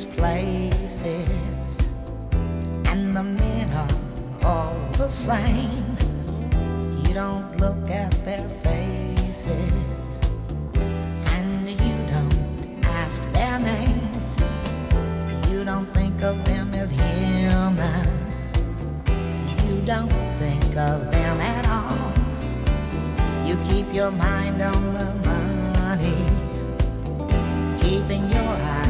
various places, and the men are all the same. You don't look at their faces, and you don't ask their names. You don't think of them as human. You don't think of them at all. You keep your mind on the money, keeping your eyes